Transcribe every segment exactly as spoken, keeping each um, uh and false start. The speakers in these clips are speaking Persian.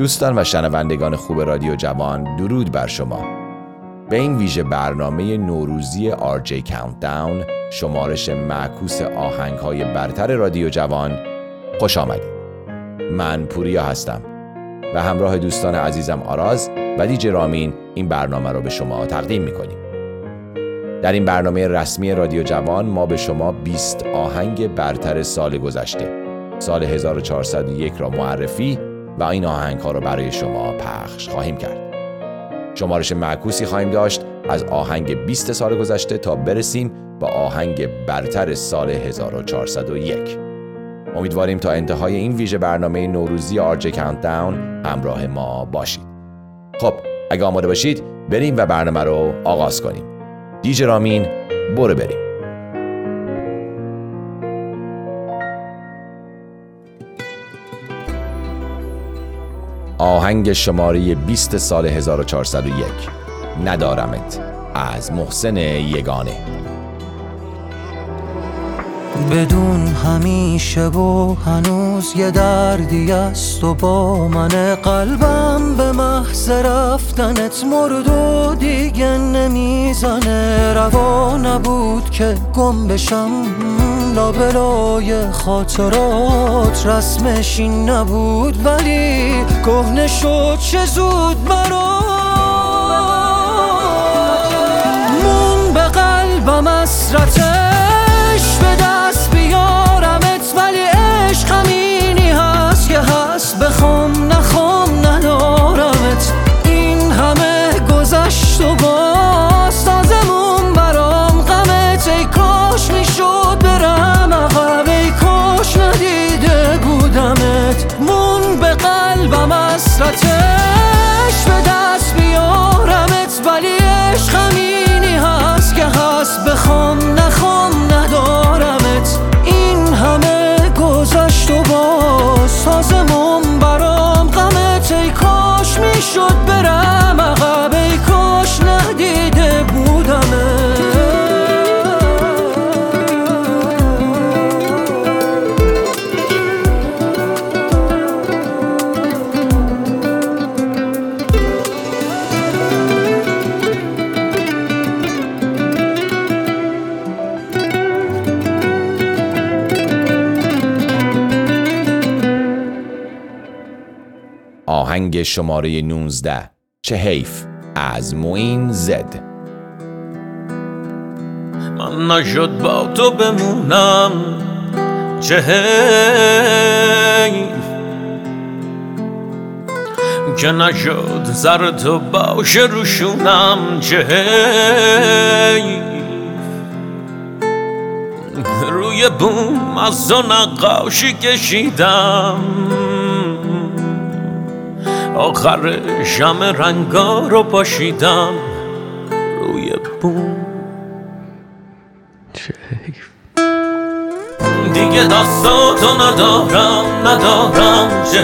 دوستان و شنوندگان خوب رادیو جوان، درود بر شما. به این ویژه برنامه نوروزی آر جی کاونتداون، شمارش معکوس آهنگ‌های برتر رادیو جوان، خوش آمدید. من پوریا هستم و همراه دوستان عزیزم آراز و دیجی رامین این برنامه رو به شما تقدیم می‌کنیم. در این برنامه رسمی رادیو جوان ما به شما بیست آهنگ برتر سال گذشته، سال هزار و چهارصد و یک را معرفی و این آهنگ‌ها را برای شما پخش خواهیم کرد. شمارش معکوسی خواهیم داشت از آهنگ بیست سال گذشته تا برسیم به آهنگ برتر سال هزار و چهارصد و یک. امیدواریم تا انتهای این ویژه برنامه نوروزی آر جی کاونتداون همراه ما باشید. خب اگه آماده باشید بریم و برنامه رو آغاز کنیم. دیجی رامین، برو بریم. آهنگ شماره بیست سال هزار و چهارصد و یک، ندارمت، از محسن یگانه. بدون همیشه و هنوز یه دردی است و با من، قلبم به محض رفتنت مرد و دیگه نمیزنه. روا نبود که گم بشم لابلای خاطرات، رسمش این نبود ولی کهنه شد چه زود برات. مون به قلبم حسرتش به دست بیارمت، ولی عشق همینی هست که هست، بخوام نخوام ندارمت. این همه گذشت و باز تازمون برام غمت. ای کاش میشد برم عقب، ای کاش ندیده بودمت. مون به قلبم حسرتش به دست بیارمت، ولی عشق همینی هست که هست، بخوام نخوام ندارمت. این همه گذشت و باز تازمون برام غمت. ای کاش میشد برم عقب، ای کاش ندیده بودمت. آهنگ شماره نوزده، چه حیف، از معین زد. من نشد با تو بمونم، چه حیف که نشد زر تو باشه روشونم، چه حیف روی بوم از تو نقاشی کشیدم، آخر شمع رنگا رو پاشیدم روی بوم، چه حیف دیگه دستاتو ندارم ندارم، چه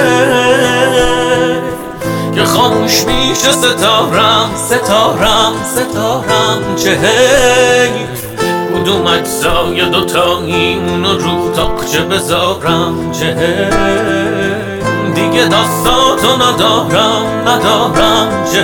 حیف که خاموش میشه ستارم ستارم ستارم، چه حیف کدوم اجزای دوتایی اونو رو تاقچه بذارم، چه حیف دیگه دستاتو ندارم ندارم، چه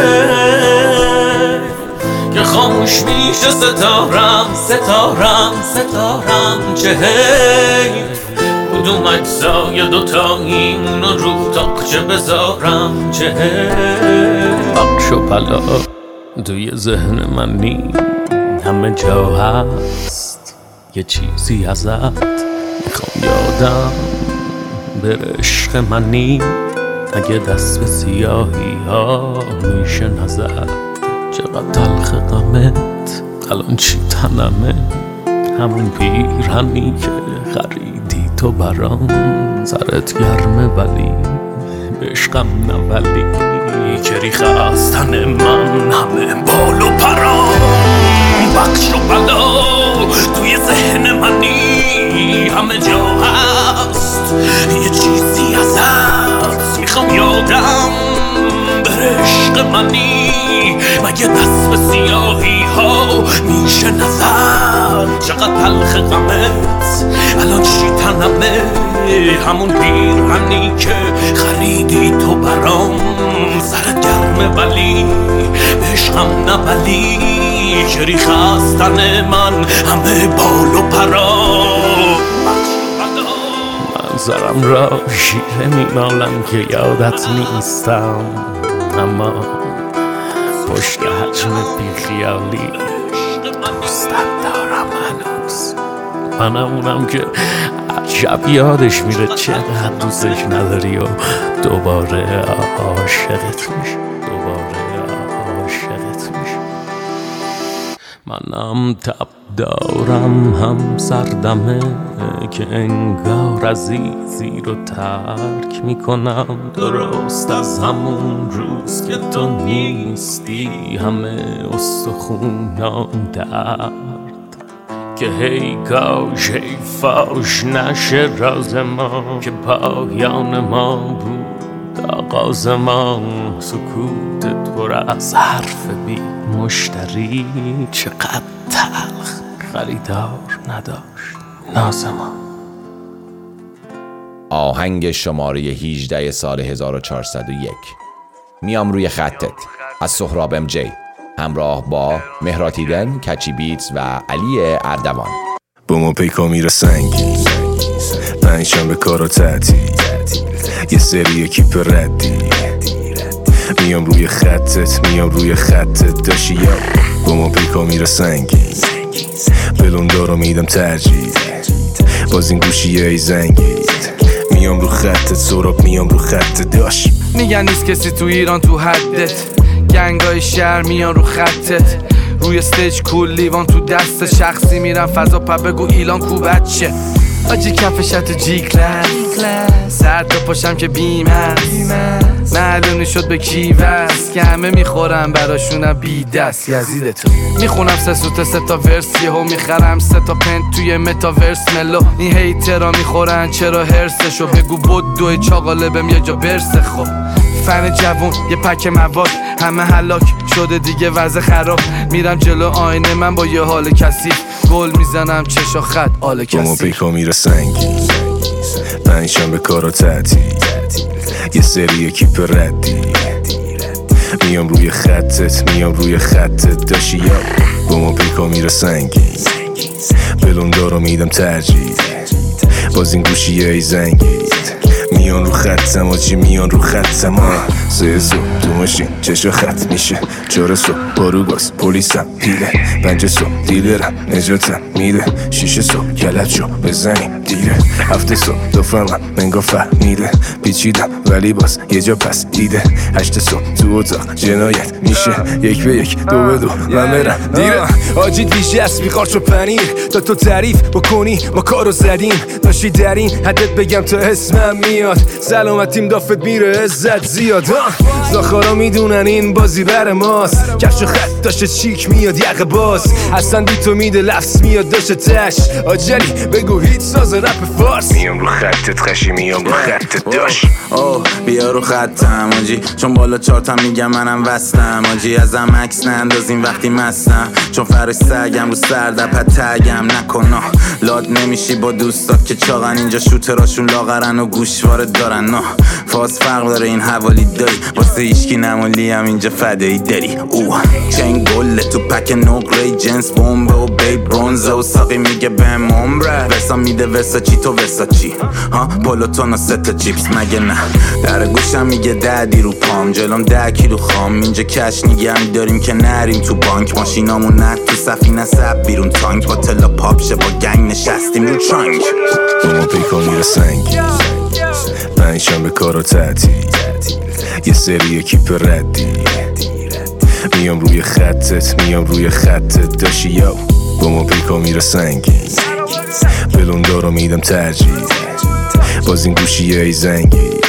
حیف که خاموش میشه ستارم ستارم ستارم، چه حیف کدوم اجزای دوتایی اونو رو تاقچه بذارم، چه حیف. بخش و پلا توی ذهن من نی همه جا هست، یه چیزی ازت میخوام یادم بره. عشق منی اگه دست به سیاهی ها میشه نزد، چقدر تلخ غمت الان چی تنمه. همون پیرهنی که خریدی تو برام، سرت گرمه ولی عشقم نه، ولی که ریخ از تن من همه بال و پرام. بخش و بلا توی ذهن منی همه جا هست، یه چیزی ازت میخوام یادم بره. عشق منی مگه دست به سیاهی ها میشه نزد، چقدر تلخ غمت الان چی تنمه. همون پیرهنی که خریدی تو برام، سرت گرمه ولی عشقم نه ولی شری خستن من همه بال و پرا. منظرم را شیره میمالم که یادت نیستم، اما پشت حجم بیخیالی دوستت دارم هنوز. منم اونم که عجب یادش میره چقدر دوستش نداری و دوباره عاشقت میشه، دوباره عاشقت میشه. منم تب دارم هم سردمه که انگار عزیزی رو ترک میکنم، درست از همون روز که تو نیستی همه استخونام درد، که هی کاش هی فاش نشه راز ما، که پایان ما بود آغاز ما. سکوتت پر از حرف بی مشتری، چقدر تلخ خریدار نداشت ناز ما. آهنگ شماره هجده سال هزار و چهارصد و یک، میام روی خطت از سهراب ام جی، همراه با مهراتیدن، کچی بیتس و علی اردوان. با ما پیکا میره سنگی، پنجشنبه به کار و تعطیل، یه سری کیپ ردی، میام روی خطت میام روی خطت داشی یا. با ما پیکا میره سنگی، بلون دارو میدم ترجیح، باز این گوشیه ای زنگید، میام رو خطت سراب میام رو خطت داش. میگن نیست کسی تو ایران تو حدت، گنگای شهر میان رو خطت، روی استیج کول لیوان تو دست، شخصی میرم فضا پا بگو ایلان کو بچه، آجی کفشت جی کلاس، سر تا پاشم که بیم هست، معلومی شد به کی وست، که همه میخورم براشونم بی دست. یزیدتو میخونم سه سوت سه تا ورسی ها، میخرم سه تا پنت توی متاورس ملو، این هیترا میخورن چرا هرسشو، بگو بود دوی چاقاله بهم یه جا برسه. خب فن جوون یه پک مواد، همه هلاک شده دیگه وضع خراب، میرم جلو آینه من با یه حال کثیف، گل میزنم چشا خط آل کثیف. با ما پیکا میره سنگی، پنجشنبه به کار و تعطیل، یه سری کیپ ردی، میام روی خطت میام روی خطت داشی یا. با ما پیکا میره سنگی، بلون دارو میدم ترجیح، باز این گوشیه ای زنگید، میان رو خطم آجی میان رو خطم. سه صبح تو ماشین چشا خط میشه، چهار صبح بارو گاز پلیسم دیله، پنج صبح دیلرم نجاتم میده، شیش صبح گلت شو بزنیم دیره، هفته صبح دو فهمم منگا فهمیده، پیچیدم ولی باز یه جا پس دیده، هشت صبح تو اتاق جنایت میشه، یک به یک دو به دو من برم دیره. آجی دیجه اسبی قارچ و پنیر، تا تو تعریف بکنی ما کارو زدیم، داشتی در این حدت بگم تا اسمم میاد، سلامتیم دافت میره عزت زیاد. زاخارا میدونن این بازی بر ماست، کفش و خط داشته چیک میاد یقه باز، اصلا بی تو میده لفظ میاد داشته تش، آجلی بگو هیچ ساز رپ فارس، میام رو خطت خشی میام رو خطت داش. اوه بیا رو خطم آجی، چون بالا چارتم میگم منم وستم آجی، ازم عکس نندازین وقتی مستم، چون فرش سگم رو سردپت تگم نکنا، لاد نمیشی با دوستات که چاقن، اینجا شوتراشون لاغرن و گوشواره دارن، نه فاز فرق داره این حوالی داری، واسه ایشکی نمولی هم اینجا فدایی داری. اوه چنگ گله تو پک نقره جنس بومبه و بی برونزه و ساقی میگه بهم عمره، ورسا میده ورسا چی تو ورسا چی ها، پلوتون و ست چیپس مگه نه، در گوشم میگه ده دی رو پام، جلوم ده کیلو خام، اینجا کش نگه داریم که نریم تو بانک، ماشینامون نه تو سفینه سب بیرون تانک، با تلا پاپ شه با گنگ نشستیم رو ترانک. با ما پیکا میره سنگی، پنجشنبه به کار و تعطیل، یه سری کیپ ردی، میام روی خطت میام روی خطت داشی یا. با ما پیکا میره سنگی، بلون دارو میدم ترجیح، باز این گوشیه ای زنگید.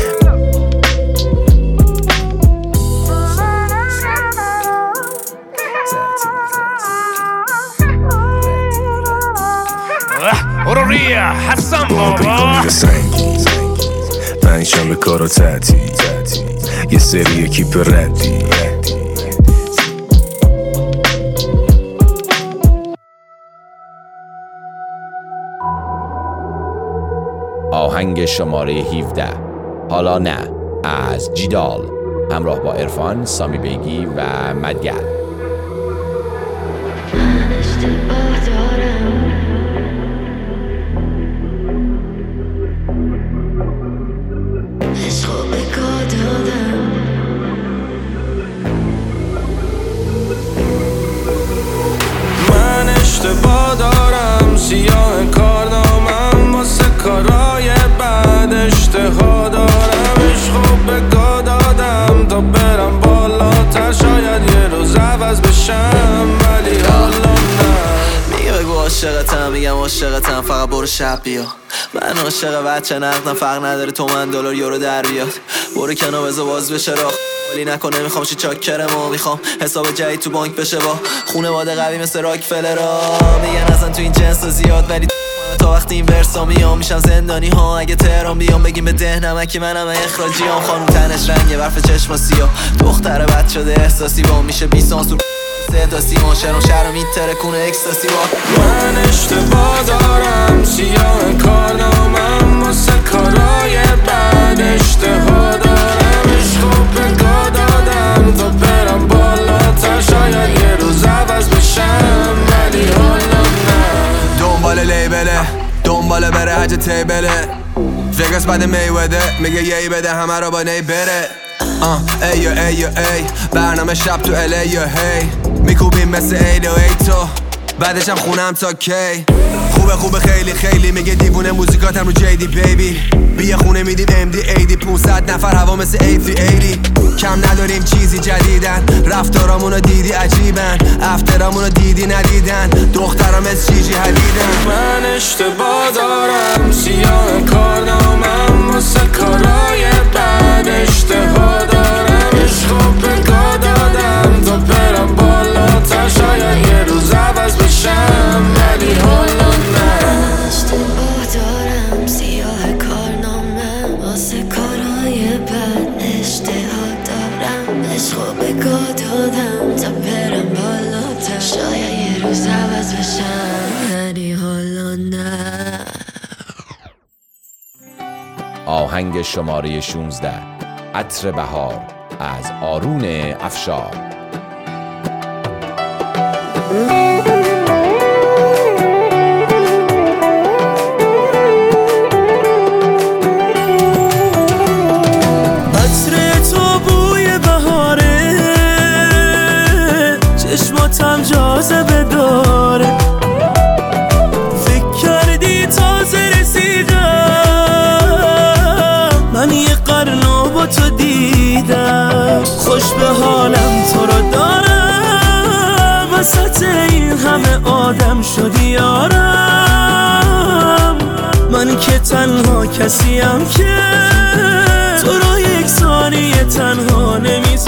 اوروریا حسن با ما پیکا میره سنگی، پنجشنبه به کار و تعطیل، یه سری کیپ ردی. آهنگ آهنگ شماره هفده حالا نه از جیدال همراه با عرفان، سامی بیگی و مدگل. من اشتباه دارم، سیاه کارنامم واسه کارای بعد اشتها دارم. عشقو به گا دادم تا برم بالاتر، شاید یه روز عوض بشم ولی حالا نه. میگه بگو عاشقتم، میگم عاشقتم، فقط برو شب بیا. من عاشق بچه نقدم، فرق نداره تومن دلار یورو در بیاد. برو کنار بذار باز بشه راه، ولی نکنه میخوام شی چاکرمو. میخوام حساب جدید تو بانک بشه با خونواده قوی مثل راکفلرا. میگن اصلا تو این جنس زیاد، ولی تا وقتی این ورسا میام میشم زندانی ها. اگه تهران بیام بگیم به ده نمکی منم اخراجی هم. خانوم تنش رنگه برف چشم سیاه، دختر بد شده احساسی با میشه بی سانسور صدا سیما. شهرم شهرم میتره کنه اکستاسی با. من اشتباه دارم، سیاه کارنامم واسه کارای بعد اشتها دارم. عشقو به گا دادم تا برم بالاتر، شاید یه روز عوض بشم ولی حالا نه. دنبال لیبله، دنبال بره حج تیبله. وگاس بعد میوده میگه یهی بده همه رو با نی بره. آه ایو ایو ای برنامه شب تو الی یا هی میکوبیم مثل ایل و ای تو بعدشم خونم تا کی. خوبه خوبه خیلی خیلی میگه دیوونه موزیکاتم رو جیدی بیبی. بیا خونه میدیم ام دی ایدی پونصد نفر هوا مثل ای سه ایدی. کم نداریم چیزی جدیدن، رفتارامونو دیدی عجیبن، افترامونو دیدی ندیدن، دخترام از چیجی حدیدن. من اشتباه دارم، سیاه کارنامم واسه کارای بعد اشتها دارم. عشقو به گا دادم تا برم بالاتر، شاید یه روز عوض بشم ولی حالا نه. اشتباه دارم، سیاه کارنامم واسه کارای بعد اشتها دارم. عشقو به گا دادم تا برم بالاتر، شاید یه روز عوض بشم ولی حالا نه. آهنگ شماره شانزده عطر بهار از آرون افشار. عطر تو بوی بهاره، چشماتم جاذبه داره. فکر کردی تازه رسیدم، من یه قرنو با تو دیدم. خوش به حالم تو رو دارم، وسط این همه آدم شدی یارم. من که تنها کسیم که تو رو یک ثانیه تنها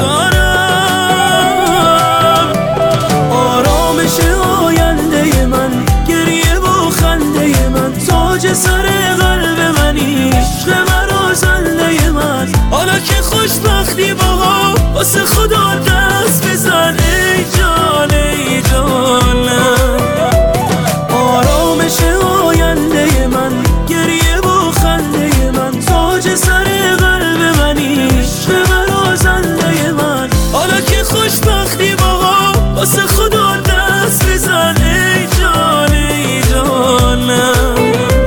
نمیذارم. آرامش آینده من، گریه و خنده من، تاج سر قلب منی، عشق مرا زنده من. حالا که خوشبختی باها واسه خدا دست بزن ای جان ای جانم. آرامش آینده من، گریه و خنده من، تاج سر قلب منی، عشق مرا زنده من. حالا که خوشبختی باها واسه خدا دست بزن ای جان ای جانم.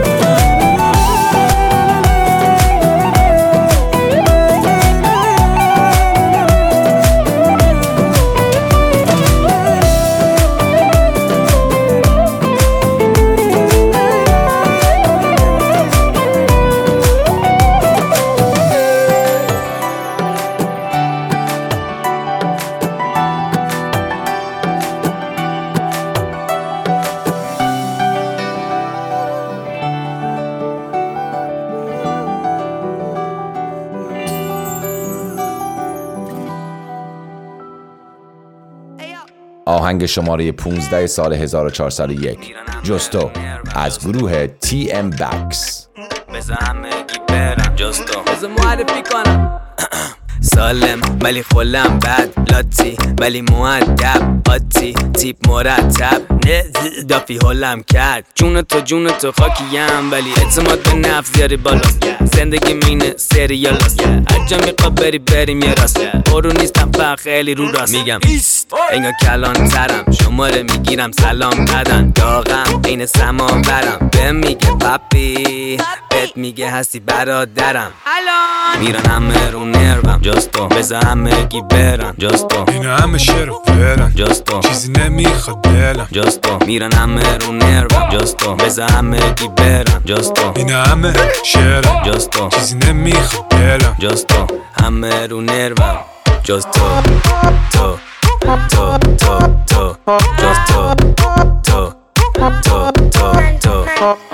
آهنگ شماره پانزده سال هزار و چهارصد و یک جستو از گروه تی ام بکس. بذار همگی برم جستو، بذار معرفی کنم. سالم ولی خلم بد، لاتی ولی مؤدب، آتی تیپ مرتب، دافی حالم کرد جون تو جون تو خاکیم ولی اعتماد به نفس زیادی بالاست زندگی مینه سریالاست هر جا میخواد بری بریم یه راست برو نیستم فقط خیلی رو راست میگم انگار کلان ترم شماره میگیرم سلام بدن داغم این سمان برم به میگه پاپی بهت میگه هستی برادرم میرن همه رو نروم جستو بزا همه گی برن جستو این همه شروع برن جستو چیزی نمیخواد دلم جستو میرن همه رو نروم جستو بزا همه گی برن جستو این همه شروع جستو چیزی نمیخواد دلم جستو همه رو نروم جستو تو تو تو تو جستو تو تو تو تو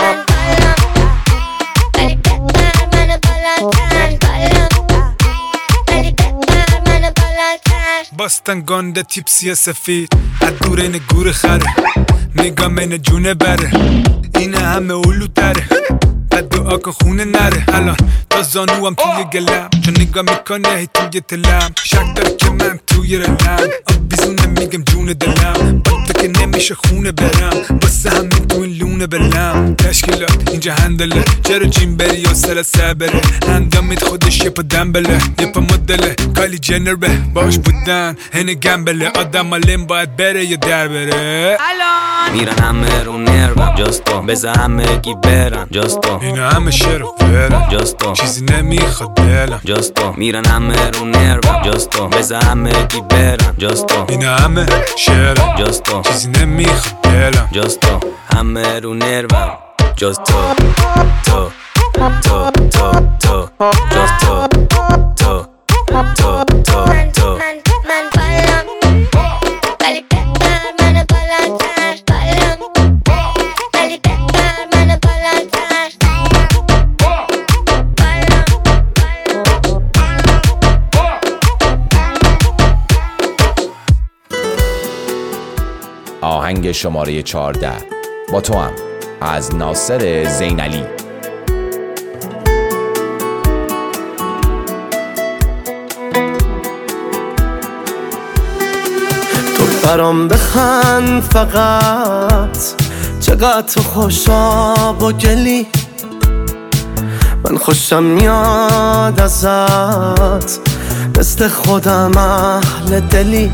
باستن گانده تیپسی سفید از دور این گور خره نگاه من جونه بره این همه اولو تره بعد دعا کن خونه نره الان تا زانو هم توی گلم چون نگاه میکنه هی توی تلم شک داره که من توی رلم آب بیزونه میگم جون دلم با تو که نمیشه خونه برم باسه همین تو این لونه بلم تشکیلات اینجا هندله چرا جیم بری یا سر سبره اندامید خودش یه پا دنبله یه پا مدله کالی جنر به باش بودن هنه گمبله آدم آلیم باید بره یا در بره میرن همه رو نروم جستو بزا همه گی برن جستو این همه شروع برن جستو چیزی نمیخواد دلم جستو میرن همه رو نروم جستو بزا همه گی برن جستو این همه شروع جستو چیزی نمیخواد دلم جستو همه رو نروم جستو تو تو تو تو جستو تو تو تو تو من بالم ولی بهتر من بالاتر بالم ولی بهتر من بالاتر آهنگ شماره چهارده با تو هم از ناصر زینعلی. برام بخند فقط چقدر تو خوشا با گلی من خوشم میاد ازت مثل خودم اهل دلی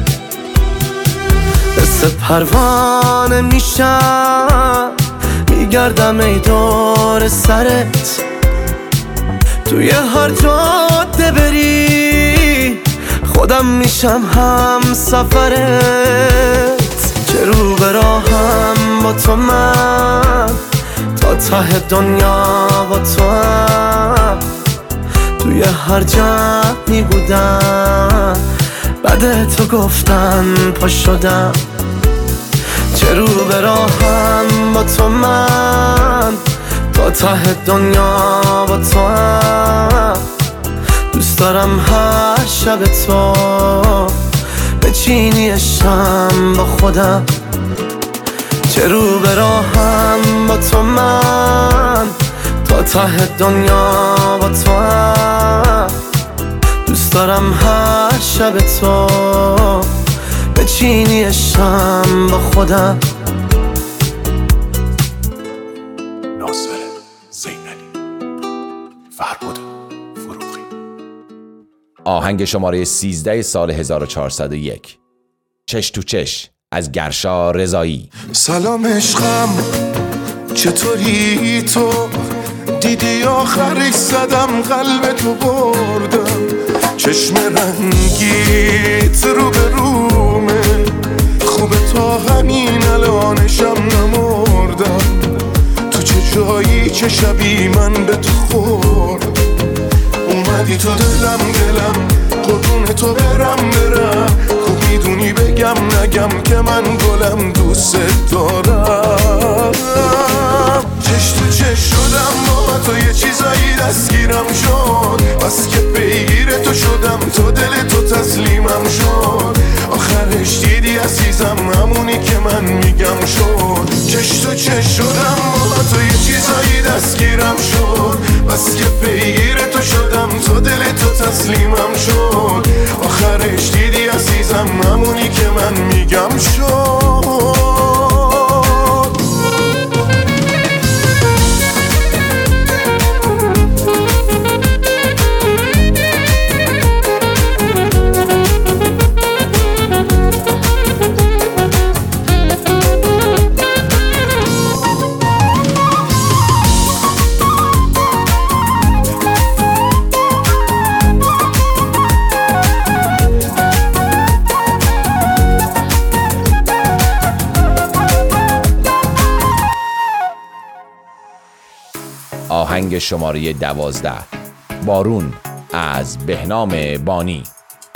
مثل پروانه میشم میگردم ای دور سرت توی هر جاده بری خودم میشم هم سفرت چه رو به راهم با تو من تا ته دنیا با تو هم توی هر جمعی بودم بعد تو گفتن پا شدم چه رو به راهم با تو من تا ته دنیا با تو هم دوست دارم هر شب تو بچینی شم با خودم چه رو به راهم با تو من تا ته دنیا با تو هم دوست دارم هر شب تو بچینی شم با خودم. ناصر زینعلی فربود فروغی. آهنگ شماره سیزده سال هزار و چهارصد و یک چش تو چش از گرشا رضایی. سلام عشقم چطوری تو؟ دیدی آخرش زدم قلب تو بردم چشم رنگیت رو به رومه خوبه تا همین الانشم نمردم تو چه جایی چه شبی من به تو خورد اومدی تو دلم دلم قربون تو برم برم خوب میدونی بگم نگم که من گلم دوست دارم چش تو چش شدم با تو یه چیزایی دستگیرم شد بس که پیگیر تو شدم تو دل تو تسلیمم شد آخرش دیدی عزیزم همونی که من میگم شد چش تو چش شدم با تو یه چیزایی دستگیرم شد بس که پیگیر تو شدم تو دل تو تسلیمم شد آخرش دیدی عزیزم همونی که من میگم شد آهنگ شماره دوازده، بارون از بهنام بانی.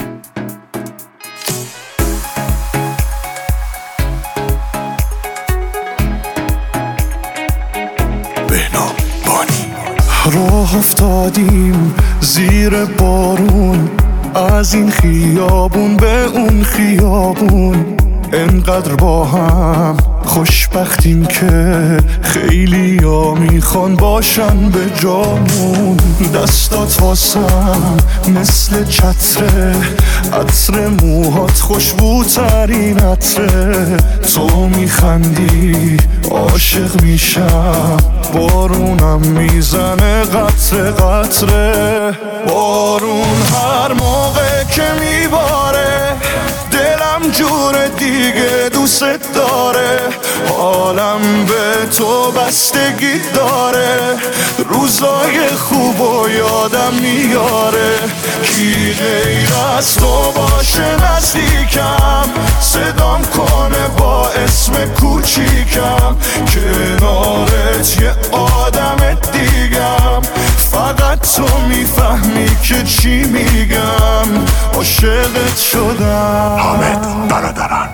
بهنام بانی. راه افتادیم زیر بارون، از این خیابون به اون خیابون، انقدر با هم خوشبختیم که خیلی ها میخوان باشن به جامون. دستات واسم مثل چتره، عطر موهات خوشبوترین عطره. تو میخندی عاشق میشم، بارونم میزنه قطره قطره. بارون هر موقع که میباره دلم جور دیگه دوست داره، حالم به تو بستگی داره، روزای خوب و یادم میاره. کی غیر از تو باشه نزدیکم، صدام کنه با اسم کوچیکم، کنارت یه آدم دیگم، فقط تو میفهمی که چی میگم، عاشقت شدم. حامد برادران.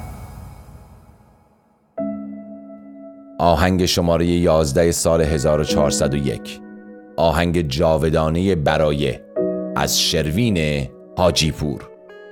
آهنگ شماره یازده سال هزار و چهارصد و یک، آهنگ جاودانه برای از شروین حاجی پور.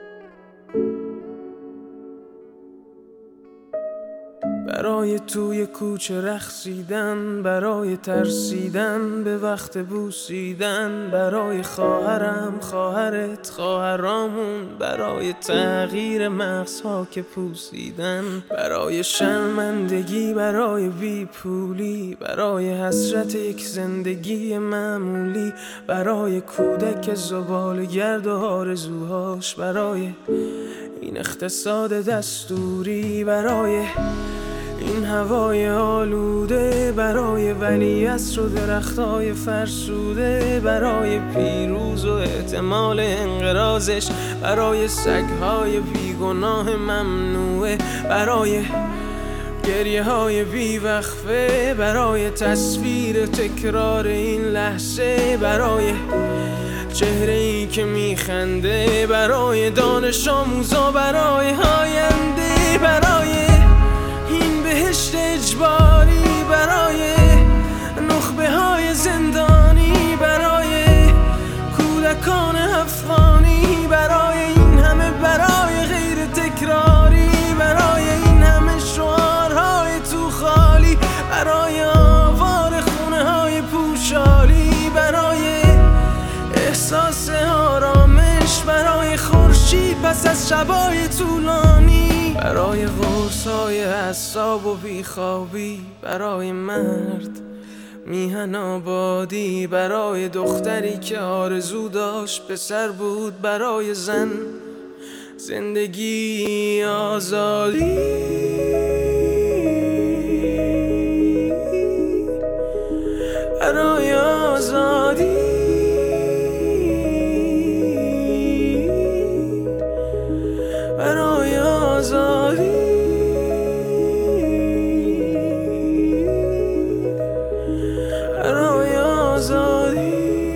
برای توی کوچه رقصیدن، برای ترسیدن به وقت بوسیدن، برای خواهرم خواهرت خواهرامون، برای تغییر مغزها که پوسیدن، برای شرمندگی برای بی پولی، برای حسرت یک زندگی معمولی، برای کودک زبال گرد و آرزوهاش، برای این اقتصاد دستوری، برای این هوای آلوده، برای ولیعصر و درختای فرسوده، برای پیروز و احتمال انقراضش، برای سگهای بیگناه ممنوعه، برای گریه های بیوقفه، برای تصویر تکرار این لحظه، برای چهره ای که میخنده، برای دانش آموزا، برای آینده، برای این بهشت اجباری، برای نخبه های زندانی، برای کودکان افغانی، برای این همه برای غیر تکراری، برای این همه شعارهای تو خالی، برای آوار خونه های پوشالی، برای احساس آرامش، برای خورشید پس از شبای طولانی، برای غرصای اعصاب و بیخوابی، برای مرد میهن آبادی، برای دختری که آرزو داشت پسر بود، برای زن زندگی آزادی، برای آزادی، برای آزادی، برای آزادی.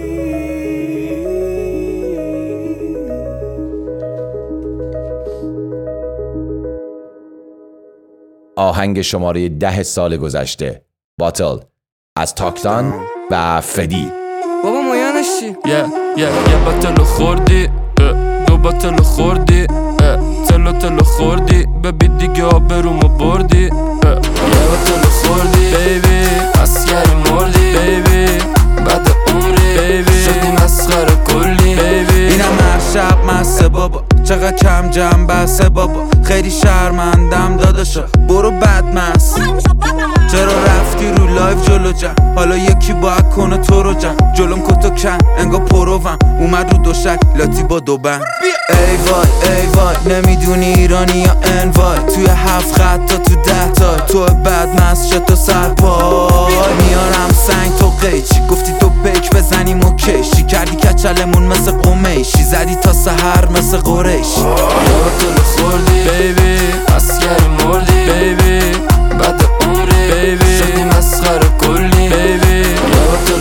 آهنگ شماره ده سال گذشته، باتل از تاکتان و فدی. بابا مایانش چی؟ یه یه یه باتل خوردی، دو باتل خوردی، تلو تلو خوردی، ببی دیگه آبرومو بردی، یه باتل خوردی بیبی، اسکری مردی بیبی، بعد عمری بیبی شدی مسخره کلی بیبی. اینم هر شب مسته بابا، چقدر کم جمع بسته بابا، خیلی شرمندم داداشا، برو بد مست. چرا رفتی رو لایف جلو جم، حالا یکی باید کنه تو رو جم، جلوم کتو کن انگا پروم، اومد رو دوشک لاتی با دو بند. ای وای ای وای نمیدونی ایرانی یا انوای، توی هفت خط تا تو ده تای، تو بد مست شد تا سر پای، میارم سنگ تو قیچی، گفتی تو پیک بزنیم و کشی، کردی کچلمون مثل قمیشی، زدی تا سحر مثل قریشی. یارو تو خوردی بیبی، اسکری مردی بیبی، بعد عمری بیبی شدی مسخره کلی بیبی، یارو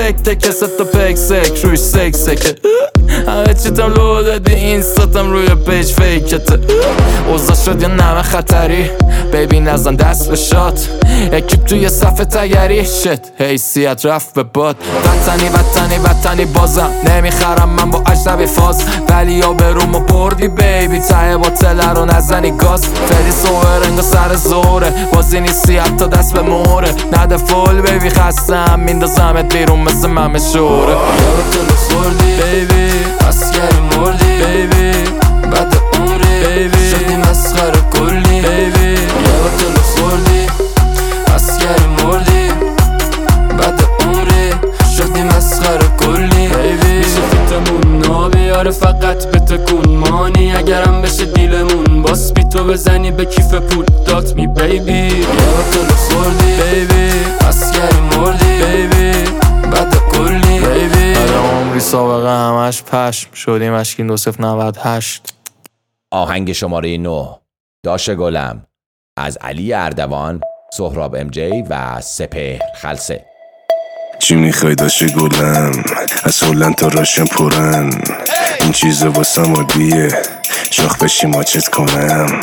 تک تک ست و پک سک روی سک سکه همه چیتم لو دادی این ستم روی پیج فیکته اوزا شد یا نمه خطری بیبی نزن دست به شات اکیب توی صفحه تگری شت حیثیت رفت به باد وطنی وطنی وطنی بازم نمیخرم من با اجنبی فاز ولی یا برومو بردی بیبی ته باطله رو نزنی گاز فری سوه رنگ و سر زوره بازی نیستی حتی دست به موره نده فول بیبی خستم میندازمت بیرون مثل ممه شوره یارو تو لطف بردی بیبی اسکر مردی بیبی بعد عمری بیبی شدی مسخره کلی بیبی یارو تو لطف بردی اسکر مردی بعد عمری شدی مسخره کلی بیبی میشه فیتمون نابیاره فقط به تکون مانی اگرم بشه دیلمون باس بی تو بزنی به کیف پول دات می بیبی یارو تو لطف بردی بیبی اسکر مردی بیبی بعد کلی بیبی عمری سابقه همش پشم شدیم اشکین دو صفر نود هشت. آهنگ شماره نو داش گلم از علی اردوان، سهراب ام جی و سپهر خلسه. چی میخوای داش گلم از هلند تا راشن پرن این چیزا واسم عادیه شاخ بشی ماچت کنم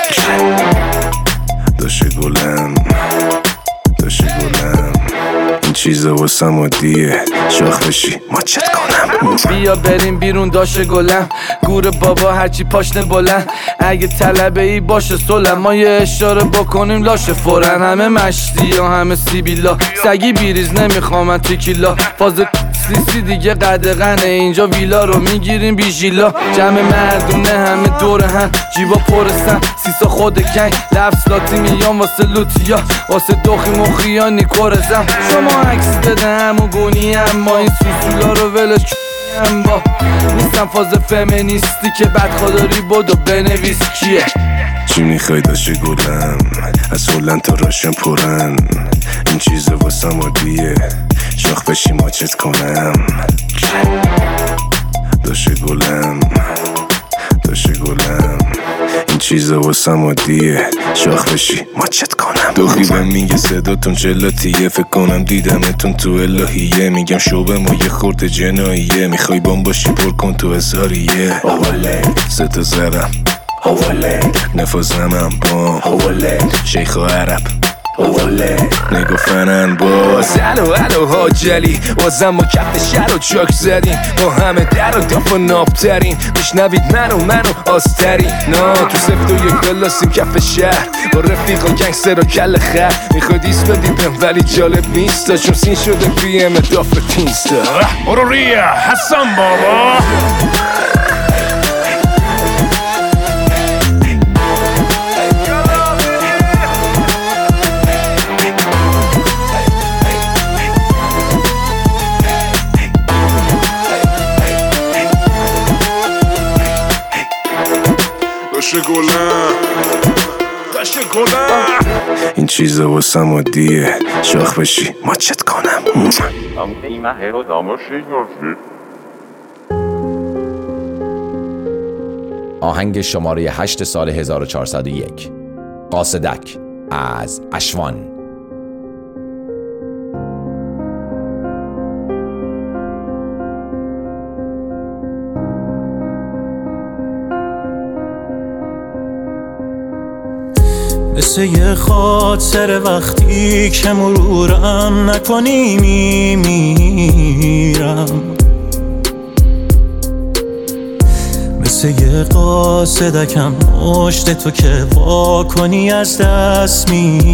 داش گلم داش گلم این چیزا واسم عادیه شاخ بشی ماچت کنم بیا بریم بیرون داش گلم گور بابا هرچی پاشنه بلند اگه طلبه ای باشه سلم ما یه اشاره بکنیم لاشه فورن همه مشتی یا همه سیبیلا سگی بیریز نمیخوام من تیکیلا فاز سیسی دیگه قدغنه اینجا ویلا رو میگیریم بیژیلا جمع مردونه همه دور هم جیبا پرستن سیسا خود کنگ لفظ لاتی میان واسه لوتیا واسه دوخی مخیانی کورزم شما عکس بده همو گونی هم ما این سوسولا رو ولش هم با نیستم فاز فمینیستی که بدخواداری بود و بنویس کیه چی میخوای داش گلم از هلند تا راشن پرن این چیزا واسم عادیه شاخ بشی ماچت کنم داش گلم داش گلم این چیزا واسم عادیه شاخ بشی ماچت کنم دوخی بهم میگه صداتون جلاتیه فکر کنم دیدمتون تو الهیه میگم شوبه ما یه خورده جناییه میخوای بام باشی پر کن تو هزاریه اوله ستا زرم اوله نفازمم بام اوله شیخ و عرب اوله نگفتنن باز الو الو حاجلی بازم ما کف شهر و چاک زدیم با همه در و داف و نابترین میشنوید منو منو آسترین نا تو سفت و یک بلاسیم کف شهر با رفیق و گنگستر و کل خر میخواد ایست بدیدم ولی جالب نیست چون سین شده پی ام داف تینستا برو ریا حسن بابا این چیزا واسم عادیه شاخ بشی ماچت کنم آهنگ شماره هشت سال هزار و چهارصد و یک قاصدک از اشوان. مثل یه خاطر وقتی که مرورم نکنی میمیرم مثل یه قاصدکم مشت تو که وا کنی از دست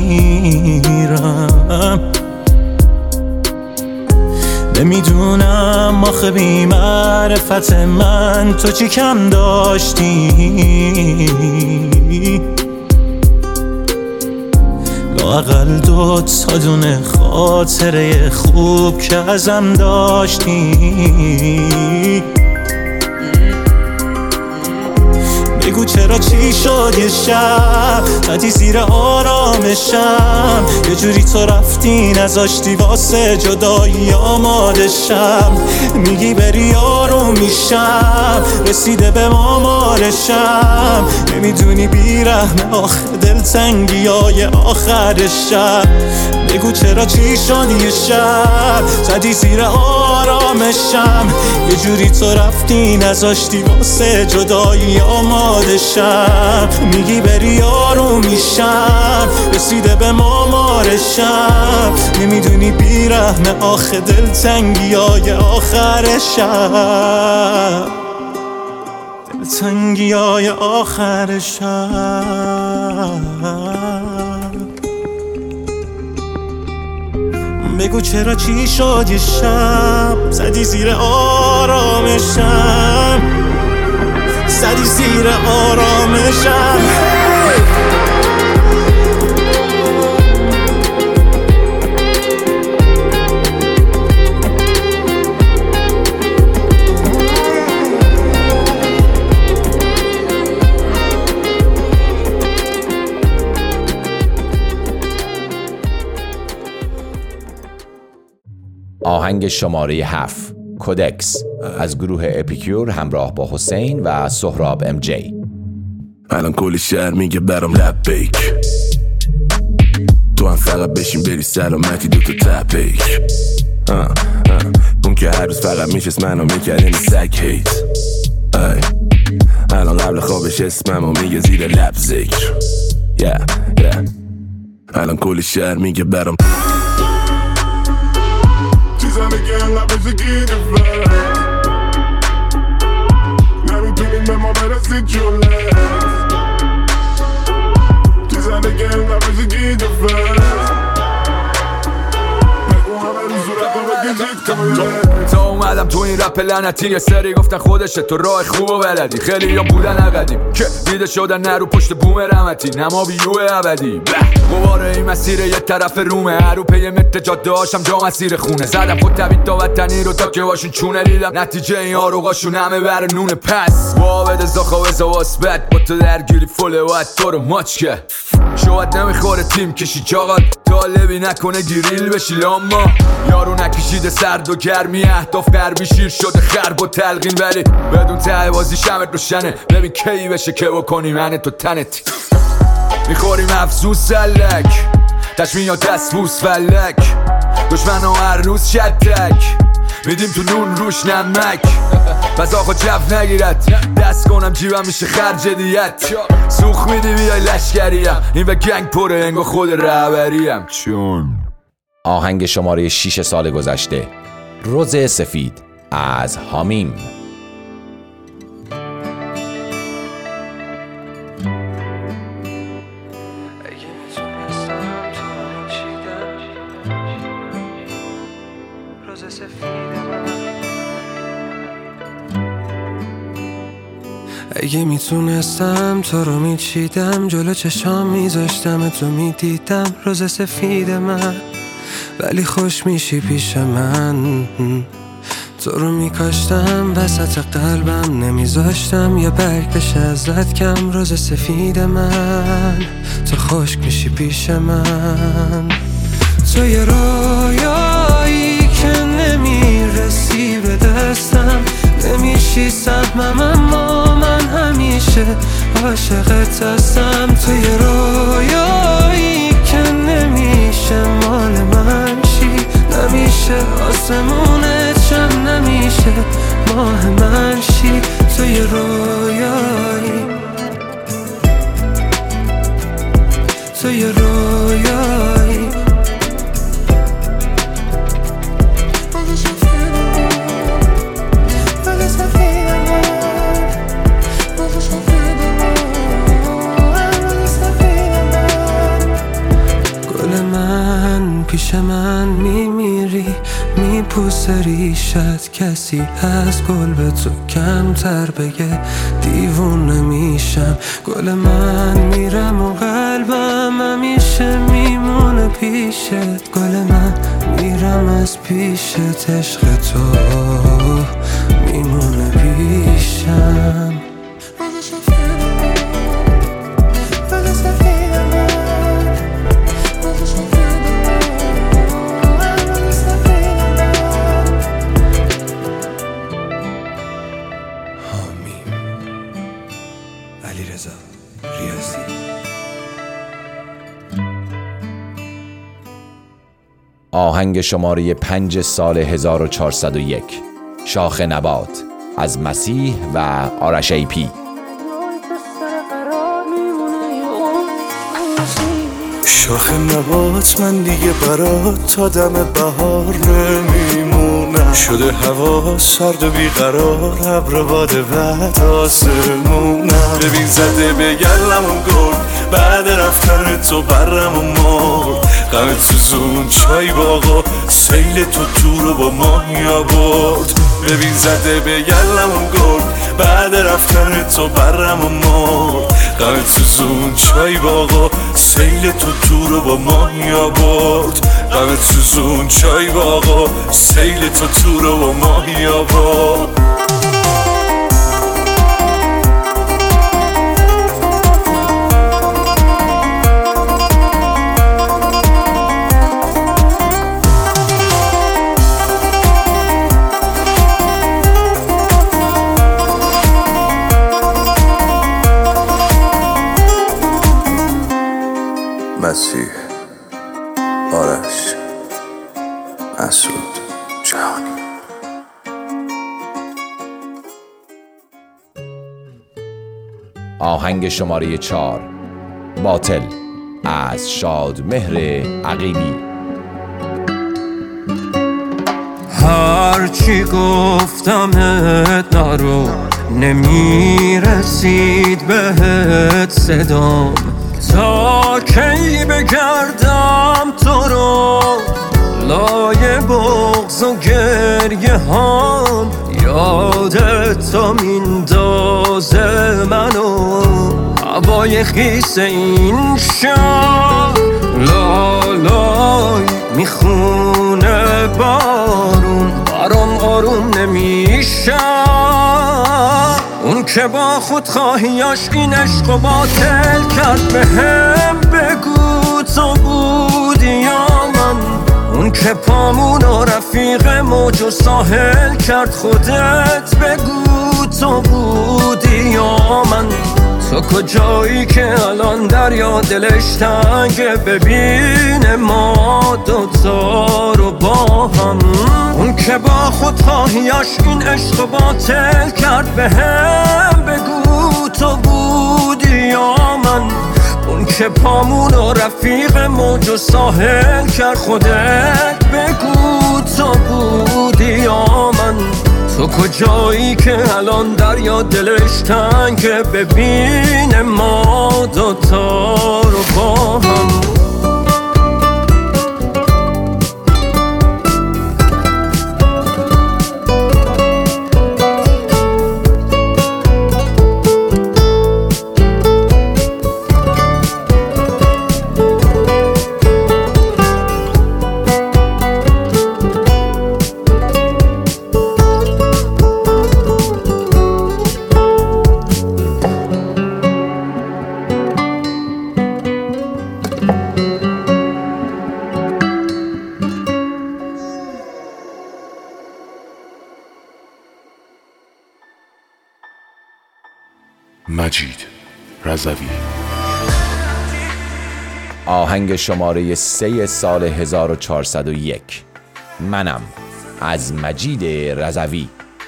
میرم نمیدونم آخه بی معرفت من تو چی کم داشتی لااقل دو تا دونه خاطره خوب که ازم داشتی بگو چرا چی شد یه شب قدی زیر آرامشم یه جوری تو رفتی نذاشتی واسه جدایی آماده شم میگی بری آروم میشم، رسیده به مامارشم. نمیدونی بیرحم آخه دلتنگی های آخر شب. بگو چرا چی شد یه شب زدی زیر آرامشم، یه جوری تو رفتی نذاشتی واسه جدایی آماده شم. میگی بری آروم میشم، رسیده به مامارشم. نمیدونی بیرحم آخه دلتنگی های آخر شب، دلتنگی های آخر شب. بگو چرا چی شد یه شب زدی زیر آرامشم، زدی زیر آرامشم. آهنگ شماره هفت کودکس از گروه اپیکیور همراه با حسین و سهراب ام جی. الان کل شهر میگه برام لب بیک، تو هم فقط بشین بری سلامتی دوتا تپیک. اون که هر روز فقط میشست منو میکرد این سگ هیت. الان قبل خوابش اسمم و میگه زیر لب ذکر. yeah, yeah. الان کل شهر میگه برام زندگی انقدر بشه گیره فرد، نمیتونیم به ما برسید جله. تو زندگی انقدر بشه گیره فرد، بگو همه رو صورت رو بگیدید کامله. تا اومدم تو این رپ لعنتی یه سری گفتن خودشه تو راه خوب و بلدی. خیلی یا بودن اقدیم که دیده شدن نرو پشت بوم رحمتی، نما بیو ابدی. قواره این مسیر یه طرف رومه، هرو پی مت جاده هاشم جا مسیر خونه. زدم خود طبیل تا وطنی رو تا که باشون چونه دیدم نتیجه این آروغاشون همه بر نونه. پس وابد زاخوز و واسبت با تو درگیری فله و تو رو ماچ که شاید نمیخوره تیم کشی چاقات طالبی نکنه گریل بشی. لاما یارو نکشیده سرد و گرمی اهداف قربی شیر شده خرب و تلقین، ولی بدون ته بازی شمت روشنه. ببین کی بشه که بکنی من تو تنت میخوریم افزوز سلک تشمین یا دست بوس فلک. دشمن ها هر روز شدک میدیم تو نون روش نمک. پس آقا جف نگیرد دست کنم جیبم میشه خرج دیت. سوخ میدی بیای لشکریم این به گنگ پره انگا خود رهبریم. چون آهنگ شماره شش سال گذشته روز سفید از حامیم. اگه میتونستم تو رو میچیدم، جلو چشام میذاشتم تو میدیدم روز سفید من. ولی خوش میشی پیش من، تو رو میکاشتم وسط قلبم، نمیذاشتم یه برگ بشه ازت کم. روز سفید من تو خشک میشی پیش من. تو یه رویایی که نمیرسی به دستم، نمیشی سهمم اما من همیشه عاشقت هستم. تو یه رویایی که نمیشه مال من شی، نمیشه آسمونت شم، نمیشه ماه من شی. تو یه رویایی، تو یه رویایی. پیش من میمیری میپوسه ریشت، کسی از گل به تو کمتر بگه دیوونه میشم. گل من میرم و قلبم همیشه میمونه پیشت. گل من میرم از پیشت، عشق تو میمونه پیشم. آهنگ شماره پنج سال هزار و چهارصد و یک، شاخ نبات از مسیح و آرش ای پی. شاخ نبات من دیگه برات تا دم بهار نمیمونم، شده هوا سرد و بیقرار، ابر باد بعد آسمونم. ببین زده به گلمون گرد بعد رفتن تو برم و مرد، غم تو زون چای باغا سیل تو تو رو با ماهی آورد. ببین زده به گلمون گرد بعد رفتن تو برم و مرد، غم تو زون چای باغا سیل تو تو رو با ماهی آورد. غم تو زون چای باغا سیل تو تو رو با ماهی آورد. مسیح، آرش، مسعود، جهانی. آهنگ شماره چهار، باطل از شادمهر عقیلی. هرچی گفتمت نرو، نمیرسید بهت صدام، تا کی بگردم تو رو لای بغض و گریه هام. یادت تا میندازه منو هوای خیس این شهر، لالای میخونه بارون برام آروم نمیشه. اون که با خود خواهیاش این عشق و باطل کرد، به هم بگو تو بودی یا من. اون که پامون و رفیق موج و ساحل کرد، خودت بگو تو بودی یا من. تو کجایی که الان دریا دلش تنگه، ببین ما دوتا رو با هم. اون که با خود خواهیاش این عشق و باطل کرد، به هم بگو تو بودی یا من. اون که پامون و رفیق موج و ساحل کرد، خودت بگو تو بودی یا من. تو کجایی که الان دریا دلش تنگه، ببین ما دوتا رو با هم. مجید رضوی. آهنگ شماره سه سال هزار و چهارصد و یک، منم از مجید رضوی.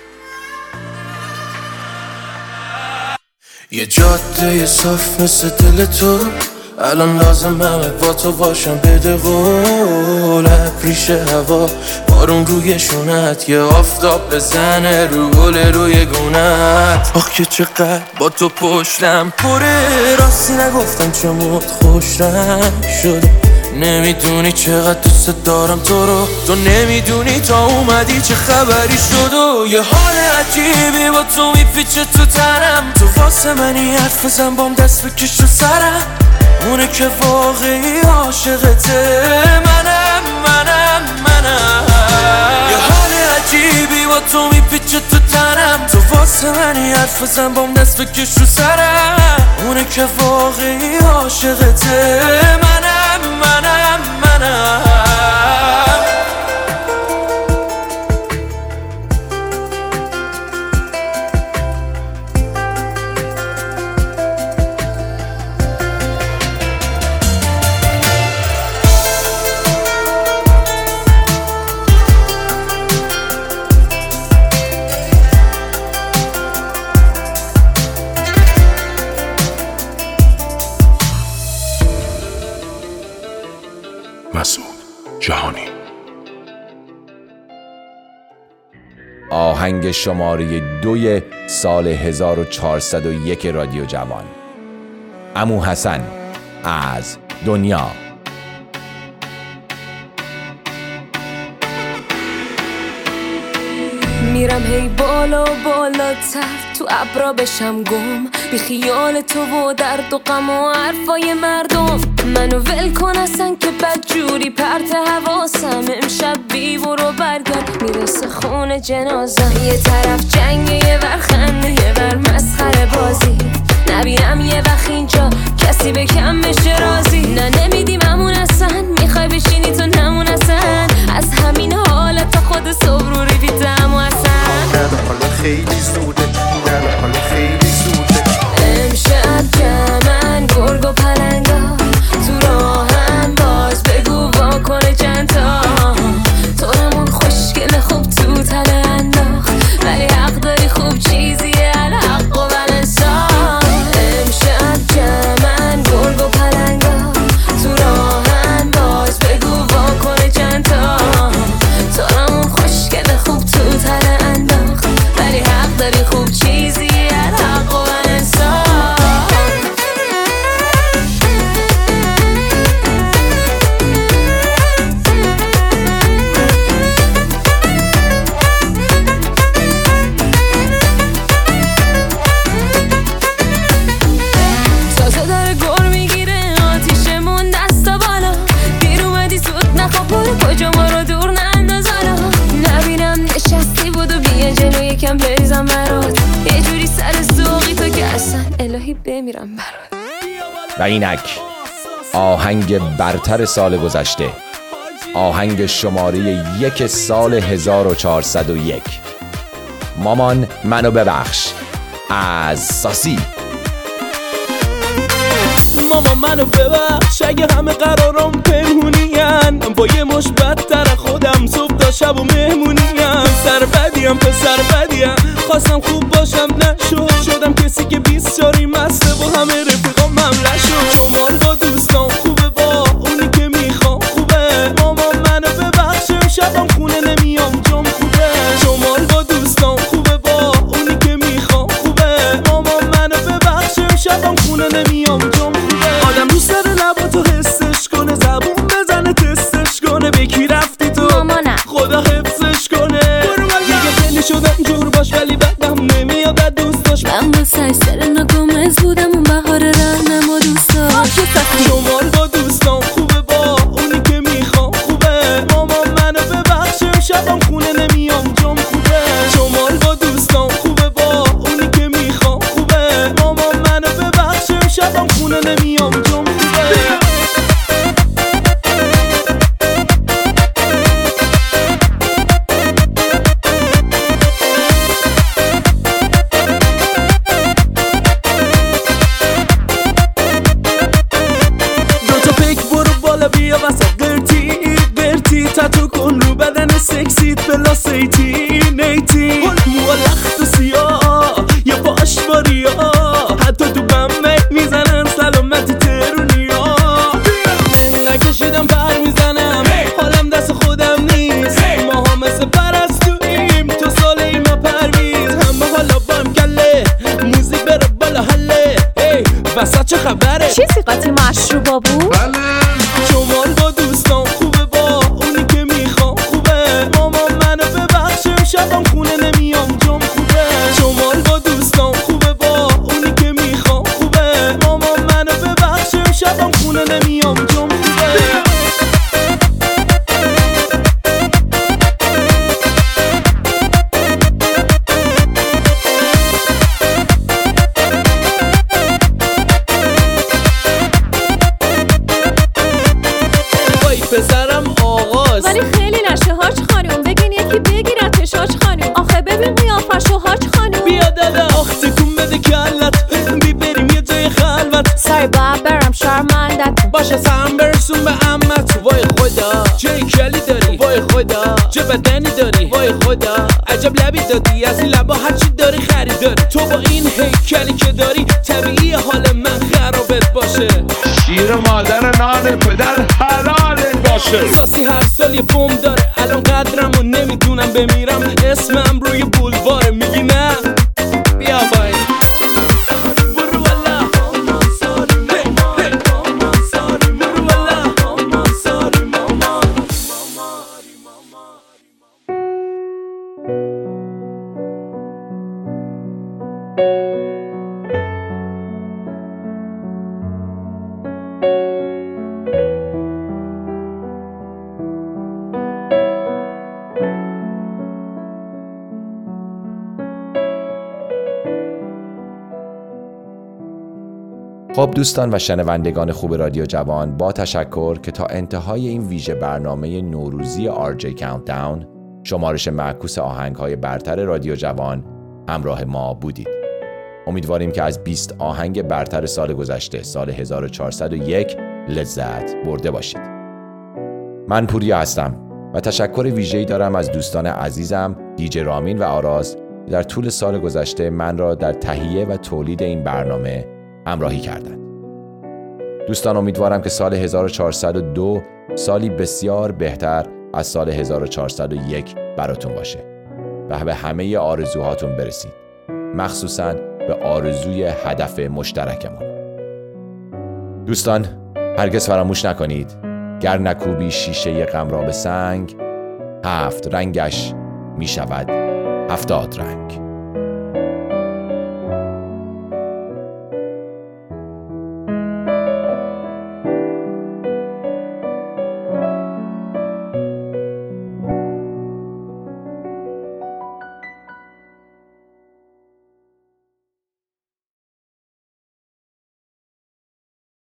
یه جاده صاف مثل دل تو، الان لازمه با تو باشم، بده قول. ریش هوا بارون روی شونت، یه آفتاب بزنه رو گل روی گونت. آخ که چقدر با تو پشتم پره، راستی نگفتم چموت خوشم شده. نمیدونی چقدر دوست دارم تو رو، تو نمیدونی تا اومدی چه خبری شد. و یه حال عجیبی با تو میپیچه تو تنم، تو واسه منی حرف بزن بام دست بکش رو سرم. اونه که واقعی عاشقته، منم منم منم. یه حال عجیبی با تو میپیچه تو تنم، تو واسه منی حرف بزن بام دست بکش رو سرم. اونه که واقعی عاشقته، منم منم منم. آهنگ شماره دوی سال هزار و چهارصد و یک رادیو جوان، عمو حسن از دنیا. میرم هی بالا بالاتر تو ابرا بشم گم، بی خیال تو و درد و غم و حرفای مردم. منو ول کن اصلا که بد جوری پرت حواسم، امشب بی برو برگرد میرسه خونه جنازم. یه طرف جنگه یه ور خنده یه ور مسخره بازی، نبینم یه وقت اینجا کسی به کم بشه رازی. نه نمیدیم همون اصلا، میخوای بشینی تو نمون اصلا، از همین حالت خود صبح رو ریویدم و اصلا نه حالا خیلی زوده، نه حالا خیلی زوده. امشب جمعن گرگ و پلنگا تو راهم، باز بگو واکنه چند تا تو رمون خوشگل خوب تو تله انداخت، ولی حق داری خوب چیزیه الحق و بلنسان. امشب جمعن گرگ و پلنگا تو راهم، باز بگو واکنه چند تا تو رمون خوشگل خوب تو تله انداخت، ولی حق داری خوب چیزیه الحق و بلنسان. تازه داره گر میگیره آتیشمون دستا بالا، دیر اومدی زود نخواب برو کجا ما رو دور ننداز حالا. نبینم نشستی بودو بیا جلو یکم بریزم برات، یه جوری سر ذوقی تو که اصلا الهی بمیرم برات. و اینک آهنگ برتر سال گذشته، آهنگ شماره یک سال هزار و چهارصد و یک، مامان منو ببخش از ساسی. ماما منو ببخش اگه همه قرارم پنهونین، با یه مش بدتر خودم صبح تا شب و مهمونین. پسر بدیم پسر بدیم خواستم خوب باشم نشد، شدم کسی که بیست شاری مسته با همه رفیقام ممله شد. شمال با دوستان خوبه با اونی که میخوام خوبه، ماما منو ببخش امشبم خونه نمیام جام خوبه. شمال با دوستان خوبه با اونی که میخوام خوبه، ماما منو ببخش امشبم خونه نمیام جام خوبه. آدم دوست داره لباتو حسش کنه، زبون بزنه تستش کنه، به کی رفتی تو مامانم خدا حفظش کنه. دیگه خیلی شدم جور باش ولی بدم نمیاد از دوست داشت. من با سر ناگمز بودم اون بهار رهنم و دوست داشت. شمال با دوستان خوبه با اونی که میخوام خوبه، ماما منو ببخش امشبم خونه نمیام جام خوبه. شمال با دوستان خوبه با اونی که میخوام خوبه، ماما منو ببخش امشبم خونه نمیام جام خوبه. بیا وسط قرتی قرتی تتو کن رو بدن سکسیت بلا سیتی نیتی، مو لخت و سیاه یا باش باریا، حتی تو بمه میزنن سلامتی ترونیا. منگه کشیدم پر میزنم حالم دست خودم نیست، ما هم مثل پرستویم تو سال ایما پرویز. همه حالا بام گله موزیک بره بالا حله، وسط چه خبره چیزی قاطی مشروبا بود؟ شمال با دوستان خوبه با اونی که میخوام خوبه، ماما منو ببخش امشبم خونه نمیام جام خوبه. شمال با دوستان خوبه با اونی که میخوام خوبه، ماما منو ببخش امشبم خونه نمیام جام خوبه. پسرم آغاز ولی خیلی نشه هاج خانوم، بگین یکی بگیرتش هاج خانوم. آخه ببین قیافشو هاج خانوم. بیا دادا آخ تکون بده کلت، بی بریم یه جای خلوت. سای باید برم شرمندت باشه سم برسون به عمت. وای خدا چه کلی داری، وای وای خدا چه بدنی داری وای خدا عجب لبی دادی از این لبا هرچی داری خریداری تو با این هیکلی که داری طبیعی حال من خرابت باشه شیر مادر نان پدر حلالت باشه ساسی هر سال یه بوم داره الان قدرم و نمیدونم بمیرم اسمم روی بولواره میگی نه بیا بای خب دوستان و شنوندگان خوب رادیو جوان، با تشکر که تا انتهای این ویژه برنامه نوروزی آر جی کاونتداون شمارش معکوس آهنگ‌های برتر رادیو جوان همراه ما بودید. امیدواریم که از بیست آهنگ برتر سال گذشته سال هزار و چهارصد و یک لذت برده باشید. من پوریا هستم و تشکر ویژه‌ای دارم از دوستان عزیزم دیجی رامین و آراز در طول سال گذشته من را در تهیه و تولید این برنامه همراهی کردند. دوستان امیدوارم که سال هزار و چهارصد و دو سالی بسیار بهتر از سال هزار و چهارصد و یک براتون باشه و به همه آرزوهاتون برسید، مخصوصاً به آرزوی هدف مشترکمون. دوستان هرگز فراموش نکنید گر نکوبی شیشه غم را به سنگ، هفت رنگش می شود هفتاد رنگ.